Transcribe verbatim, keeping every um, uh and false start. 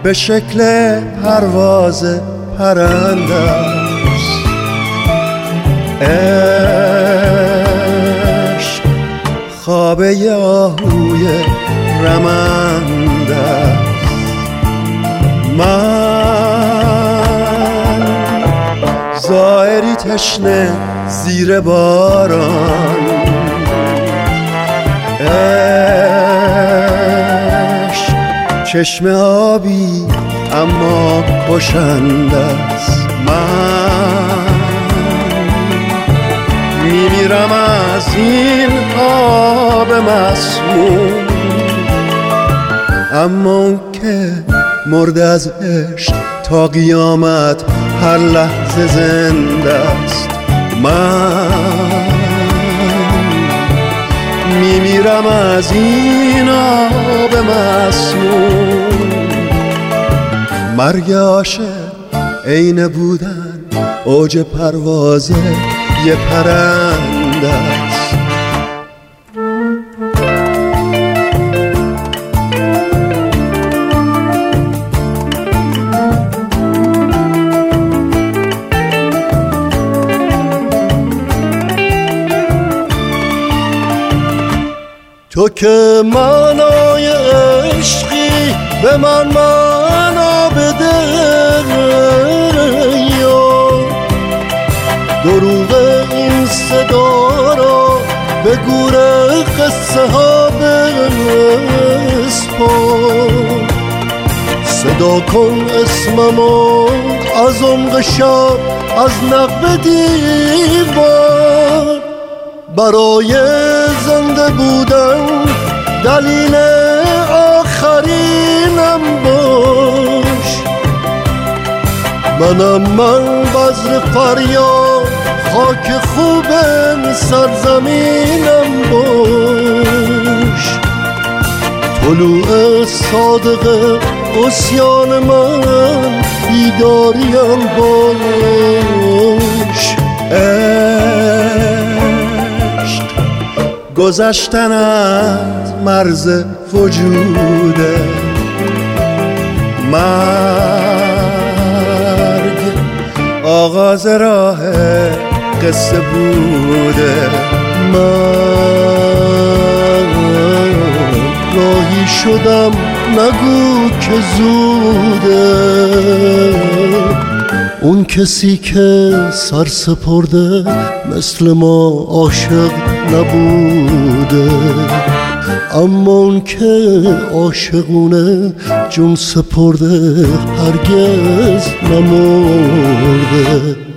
به شکل پرواز پرنده است. عشق خواب آهوی رمنده است. من زائری تشنه زیر باران، عشق چشم آبی اما کشنده است. من میمیرم از این آب مسموم، اما اون که مرده از عشق تا قیامت هر لحظه زنده است. من میمیرم از این آب مسموم. مرگ عاشق عین بودن اوج پرواز یه پرنده است. تو که معنای عشقی به من معنا بده، یا دروغ این صدا را به گور قصه ها بسپار. صدا کن اسممو از عمق شب از نقب دیوار. برای زنده بودن دلیل آخرینم باش. منم من بذر فریاد خاک خوب سرزمینم باش. طلوع صادق عصیان من بیداریم باش. گذشتن از مرز وجوده، مرگ آغاز راه قصه بوده. من راهی شدم نگو که زوده. اون کسی که سر سپرده مثل ما عاشق نبوده، اما اون که عاشقونه جون سپرده هرگز نمرده.